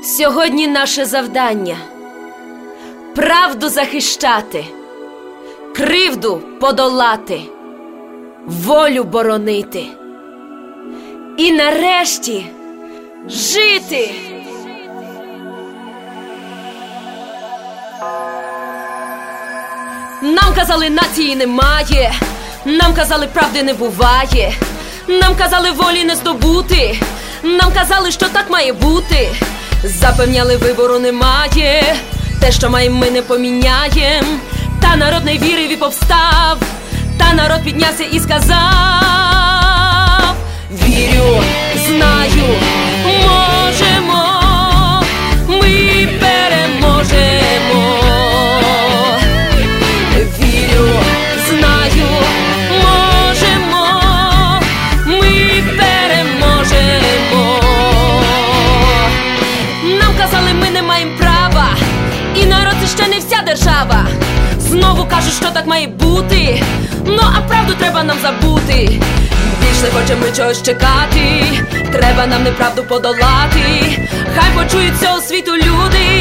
Сьогодні наше завдання – правду захищати, кривду подолати, волю боронити і нарешті жити. Нам казали, нації немає, нам казали, правди не буває, нам казали, волі не здобути, нам казали, що так має бути. Запевняли, вибору немає, те, що маємо, ми не поміняєм. Та народ не вірив і повстав, та народ піднявся і сказав: вірю, знаю, можемо, ми переможемо. Вірю, знаю, можемо, ми переможемо. Нам казали, ми не маємо права, і народ – це ще не вся держава. Знову кажуть, що так має бути, ну а правду треба нам забути. Більш не хочемо ми чогось чекати, треба нам неправду подолати. Хай почують цього світу люди,